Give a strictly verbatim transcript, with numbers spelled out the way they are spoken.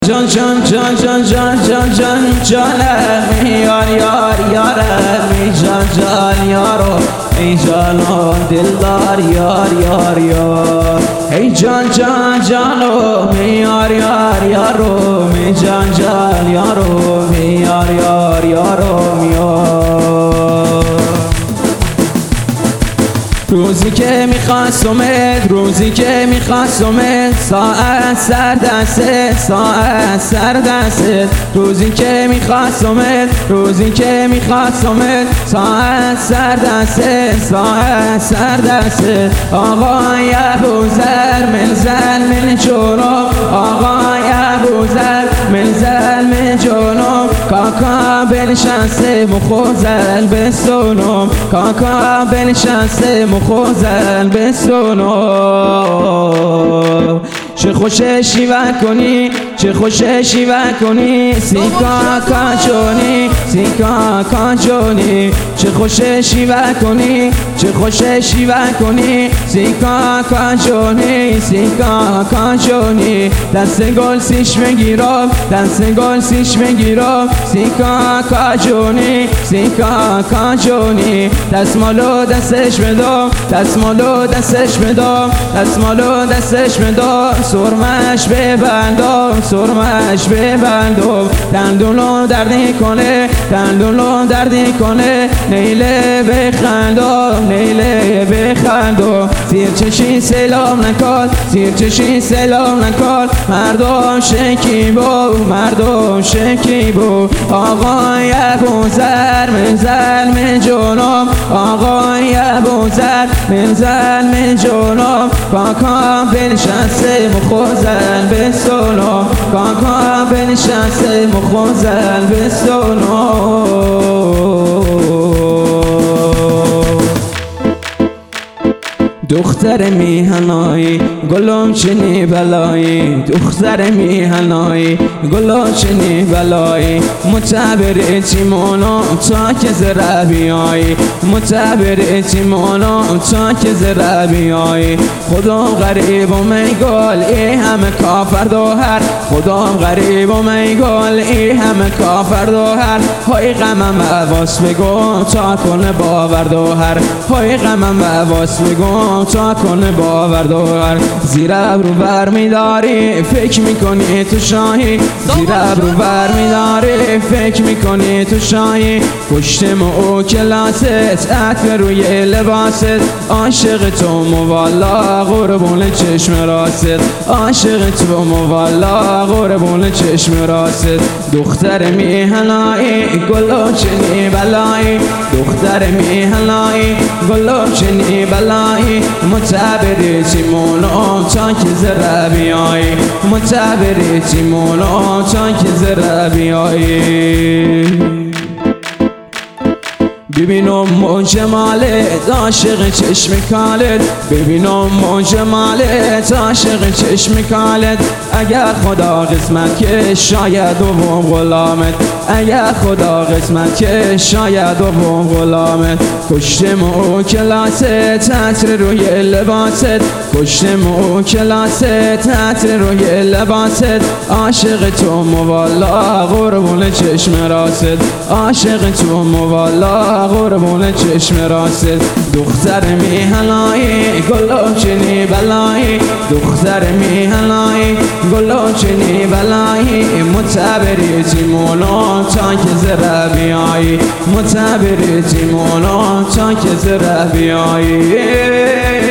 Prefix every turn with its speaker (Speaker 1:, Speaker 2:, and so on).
Speaker 1: جان جان جان جان جان جان جان جانم یار یار یارم جان جان یارو ای جانو دلدار یار یار یار ای جان جان جانو یار یار یارو می جان جان یارو می یار یار یارو یار روزی که میخواستمت روزی که میخواستمت ساعت سر دستت ساعت سر دستت روزی که میخواستمت روزی که میخواستمت ساعت سر دستت ساعت سر دستت آقای ابوذر من زن من جنوب آقای ابوذر من زن من جنوب کاکا بنشسته مخوزن به سونم کاکا بنشسته مخوزن به سونم چه خوشه شیوه کنی چه خوشه شیوه کنی سیکا کاجونی سیکا کاجونی چه خوشه شیوه کنی چه خوشه شیوه کنی سیکا کاجونی سیکا کاجونی دست گل سیش بگیرم دست گل سیش بگیرم سیکا کاجونی سیکا کاجونی دستمالو دستش بدم دستمالو دستش بدم دستمالو دستش بدم سرمش ببندم سرمش ببندم دندونو دردی کنه دندونو دردی کنه نیله بخندم نیله بخندم زیر چشی سلام نکن زیر چشی سلام نکن مردم شکیبو مردم شکیبو آقای ابوذر من زن من جنوب آقای ابوذر من زن من جنوب کاکا بنشسته مخوزن به سونم کاکا بنشسته مخوزن به سونم دختر میهنایی گلم چنی بلایی دختر میهنایی گلم چنی بلایی متبر تیمونو تا که زره بیایی متبر تیمونو تا که زره بیایی خودم غریب و میگل ای همه کافر دوهر خودم غریب و میگل ای همه کافر دوهر های غمم عواس بگم تا کنه باور دوهر های غمم عواس بگم تا کنه باور دوهر زیر ابرو بر میداری فکر میکنی تو شاهی زیر ابرو بر میداری فکر میکنی تو شاهی پشتم او کلاست عطر روی لباست عاشق تو موالا قربون چشم راست عاشق تو موالا قربون چشم راست دختر میهنایی گلو چنی بلایی دختر میهنایی گلو چنی بلایی متبری تیمونو تا که زره بیایی متبری تیمونو تا که زره بیایی ببینم مو جمالت عاشق چشم کالت ببینم مو جمالت عاشق چشم کالت اگر خدا قسمت که شاید دوم غلامت اگر خدا قسمت که شاید دوم غلامت کشتم او کلاست عطر روی لباست کشتم او کلاست عطر روی لباست عاشق تو موالا قربون چشم راست عاشق تو موالا قربون چشم راست دختر میهنایی گلو چنی بلایی دختر میهنایی گلو چنی بلایی متبری تیمونو تا که زره بیایی متبری تیمونو تا که زره بیایی